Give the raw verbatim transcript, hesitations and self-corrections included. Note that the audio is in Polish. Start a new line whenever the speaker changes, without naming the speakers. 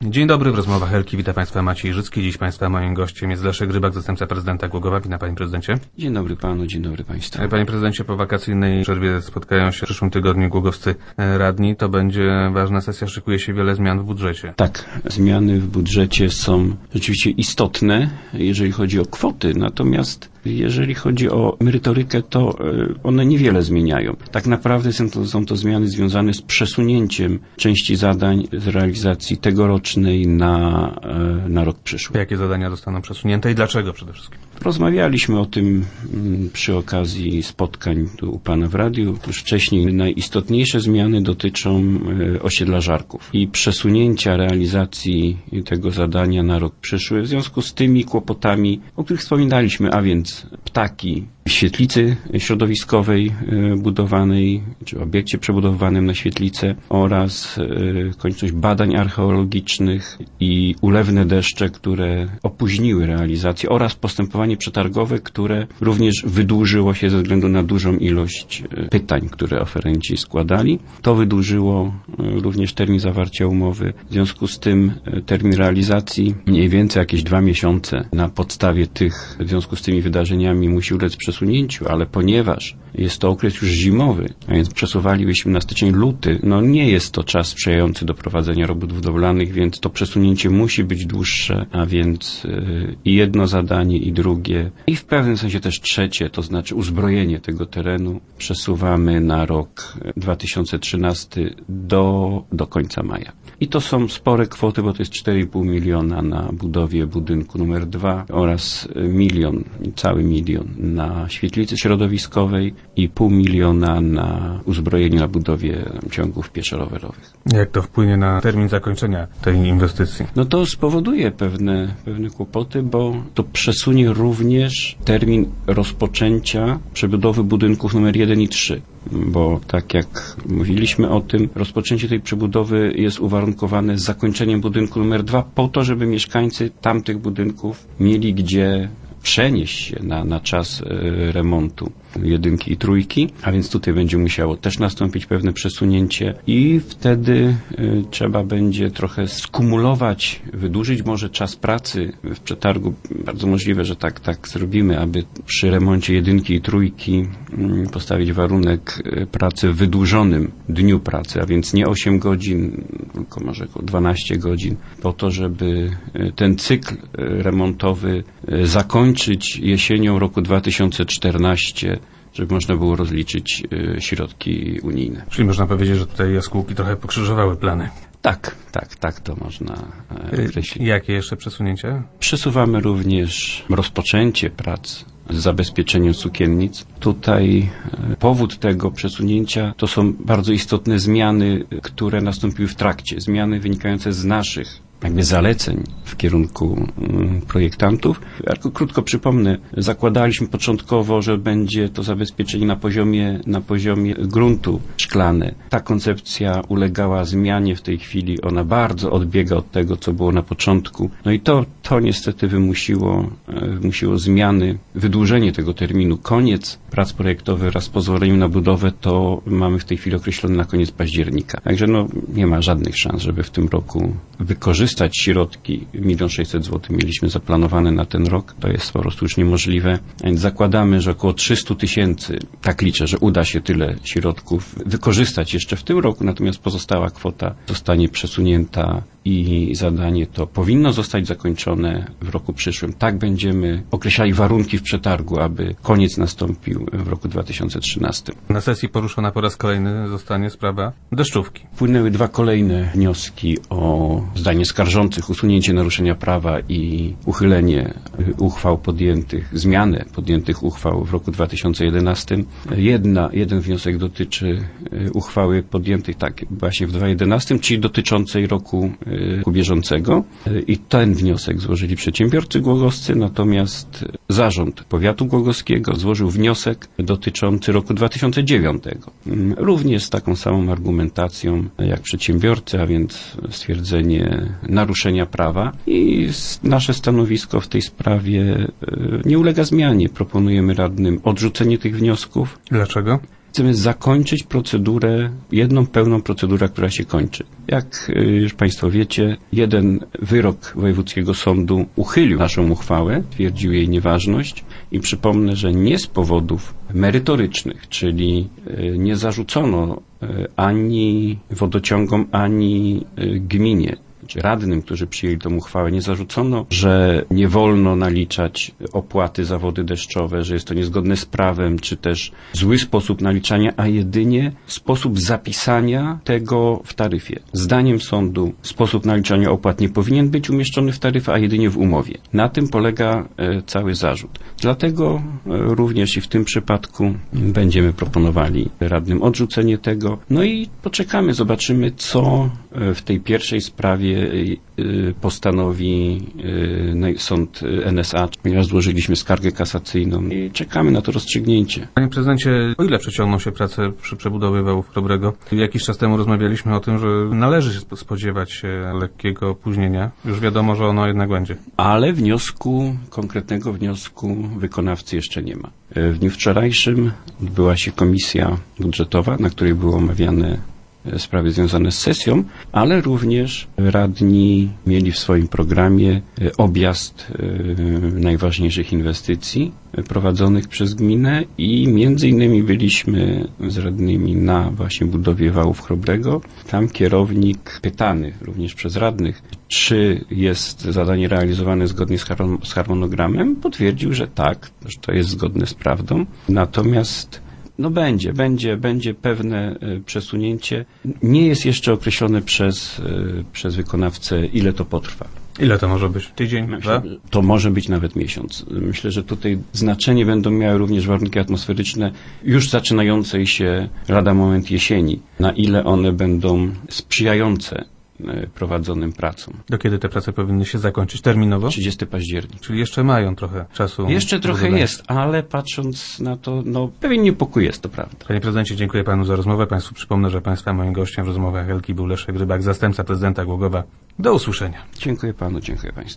Dzień dobry, w rozmowach Helki wita Państwa Maciej Życki. Dziś Państwa moim gościem jest Leszek Rybak, zastępca prezydenta Głogowa. Witam Panie Prezydencie.
Dzień dobry Panu, dzień dobry Państwu.
Panie Prezydencie, po wakacyjnej przerwie spotkają się w przyszłym tygodniu głogowscy radni. To będzie ważna sesja, szykuje się wiele zmian w budżecie.
Tak, zmiany w budżecie są rzeczywiście istotne, jeżeli chodzi o kwoty, natomiast jeżeli chodzi o merytorykę, to one niewiele zmieniają. Tak naprawdę są to, są to zmiany związane z przesunięciem części zadań z realizacji tegorocznej na, na rok przyszły.
Jakie zadania zostaną przesunięte i dlaczego przede wszystkim?
Rozmawialiśmy o tym przy okazji spotkań tu u Pana w radiu. Już wcześniej najistotniejsze zmiany dotyczą osiedla Żarków i przesunięcia realizacji tego zadania na rok przyszły w związku z tymi kłopotami, o których wspominaliśmy, a więc ptaki w świetlicy środowiskowej budowanej, czy obiekcie przebudowanym na świetlicę oraz konieczność badań archeologicznych i ulewne deszcze, które opóźniły realizację oraz postępowanie przetargowe, które również wydłużyło się ze względu na dużą ilość pytań, które oferenci składali. To wydłużyło również termin zawarcia umowy. W związku z tym termin realizacji mniej więcej jakieś dwa miesiące na podstawie tych, w związku z tymi wydarzeniami musi ulec przesunięciu, ale ponieważ jest to okres już zimowy, a więc przesuwalibyśmy na styczeń, luty, no nie jest to czas sprzyjający do prowadzenia robót budowlanych, więc to przesunięcie musi być dłuższe, a więc yy, i jedno zadanie, i drugie, i w pewnym sensie też trzecie, to znaczy uzbrojenie tego terenu przesuwamy na rok dwa tysiące trzynasty do, do końca maja. I to są spore kwoty, bo to jest cztery i pół miliona na budowie budynku numer dwa oraz milion, cały milion na świetlicy środowiskowej i pół miliona na uzbrojenie na budowie ciągów pieszo-rowerowych.
Jak to wpłynie na termin zakończenia tej inwestycji?
No to spowoduje pewne, pewne kłopoty, bo to przesunie również termin rozpoczęcia przebudowy budynków numer jeden i trzy. Bo tak jak mówiliśmy o tym, rozpoczęcie tej przebudowy jest uwarunkowane zakończeniem budynku numer dwa po to, żeby mieszkańcy tamtych budynków mieli gdzie przenieść się na, na czas y, remontu jedynki i trójki, a więc tutaj będzie musiało też nastąpić pewne przesunięcie i wtedy y, trzeba będzie trochę skumulować, wydłużyć może czas pracy w przetargu. Bardzo możliwe, że tak, tak zrobimy, aby przy remoncie jedynki i trójki y, postawić warunek y, pracy w wydłużonym dniu pracy, a więc nie osiem godzin, tylko może około dwanaście godzin, po to, żeby y, ten cykl y, remontowy y, zakończyć jesienią roku dwa tysiące czternastego, żeby można było rozliczyć y, środki unijne.
Czyli można powiedzieć, że tutaj jaskółki trochę pokrzyżowały plany.
Tak, tak, tak to można e, określić.
Jakie jeszcze przesunięcia?
Przesuwamy również rozpoczęcie prac z zabezpieczeniem sukiennic. Tutaj e, powód tego przesunięcia to są bardzo istotne zmiany, które nastąpiły w trakcie. Zmiany wynikające z naszych jakby zaleceń w kierunku y, projektantów. Ja tylko krótko przypomnę, zakładaliśmy początkowo, że będzie to zabezpieczenie na poziomie, na poziomie gruntu szklane. Ta koncepcja ulegała zmianie w tej chwili, ona bardzo odbiega od tego, co było na początku. No i to, to niestety wymusiło, y, wymusiło zmiany, wydłużenie tego terminu. Koniec prac projektowych wraz z pozwoleniem na budowę to mamy w tej chwili określone na koniec października. Także no, nie ma żadnych szans, żeby w tym roku wykorzystać środki, milion sześćset złotych mieliśmy zaplanowane na ten rok, to jest po prostu już niemożliwe. A więc zakładamy, że około trzysta tysięcy, tak liczę, że uda się tyle środków wykorzystać jeszcze w tym roku, natomiast pozostała kwota zostanie przesunięta i zadanie to powinno zostać zakończone w roku przyszłym. Tak będziemy określali warunki w przetargu, aby koniec nastąpił w roku dwa tysiące trzynastym.
Na sesji poruszona po raz kolejny zostanie sprawa deszczówki.
Wpłynęły dwa kolejne wnioski o zdanie skarżących, usunięcie naruszenia prawa i uchylenie uchwał podjętych, zmianę podjętych uchwał w roku dwa tysiące jedenastym. Jedna, jeden wniosek dotyczy uchwały podjętej tak właśnie w dwa tysiące jedenastym, czyli dotyczącej roku bieżącego i ten wniosek złożyli przedsiębiorcy głogowscy, natomiast zarząd powiatu głogowskiego złożył wniosek dotyczący roku dwa tysiące dziewiątego. Również z taką samą argumentacją jak przedsiębiorcy, a więc stwierdzenie naruszenia prawa i nasze stanowisko w tej sprawie nie ulega zmianie. Proponujemy radnym odrzucenie tych wniosków.
Dlaczego?
Chcemy zakończyć procedurę, jedną pełną procedurę, która się kończy. Jak już Państwo wiecie, jeden wyrok Wojewódzkiego Sądu uchylił naszą uchwałę, twierdził jej nieważność i przypomnę, że nie z powodów merytorycznych, czyli nie zarzucono ani wodociągom, ani gminie, czy radnym, którzy przyjęli tę uchwałę, nie zarzucono, że nie wolno naliczać opłaty za wody deszczowe, że jest to niezgodne z prawem, czy też zły sposób naliczania, a jedynie sposób zapisania tego w taryfie. Zdaniem sądu sposób naliczania opłat nie powinien być umieszczony w taryfie, a jedynie w umowie. Na tym polega e, cały zarzut. Dlatego e, również i w tym przypadku będziemy proponowali radnym odrzucenie tego. No i poczekamy, zobaczymy, co w tej pierwszej sprawie postanowi sąd N S A, ponieważ złożyliśmy skargę kasacyjną i czekamy na to rozstrzygnięcie.
Panie prezydencie, o ile przeciągną się prace przy przebudowie wałów Chrobrego? Jakiś czas temu rozmawialiśmy o tym, że należy się spodziewać się lekkiego opóźnienia. Już wiadomo, że ono jednak będzie.
Ale wniosku, konkretnego wniosku wykonawcy jeszcze nie ma. W dniu wczorajszym odbyła się komisja budżetowa, na której było omawiane sprawy związane z sesją, ale również radni mieli w swoim programie objazd najważniejszych inwestycji prowadzonych przez gminę i między innymi byliśmy z radnymi na właśnie budowie wałów Chrobrego. Tam kierownik pytany również przez radnych, czy jest zadanie realizowane zgodnie z harmonogramem, potwierdził, że tak, że to jest zgodne z prawdą. Natomiast No będzie, będzie, będzie pewne przesunięcie. Nie jest jeszcze określone przez, przez wykonawcę, ile to potrwa.
Ile to może być? Tydzień?
Myślę, to może być nawet miesiąc. Myślę, że tutaj znaczenie będą miały również warunki atmosferyczne już zaczynającej się lada moment jesieni. Na ile one będą sprzyjające prowadzonym pracom.
Do kiedy te prace powinny się zakończyć? Terminowo?
trzydziestego października.
Czyli jeszcze mają trochę czasu.
Jeszcze trochę jest, ale patrząc na to, no pewien niepokój jest, to prawda.
Panie prezydencie, dziękuję panu za rozmowę. Państwu przypomnę, że państwa moim gościem w rozmowach Elki był Leszek Rybak, zastępca prezydenta Głogowa. Do usłyszenia.
Dziękuję panu, dziękuję państwu.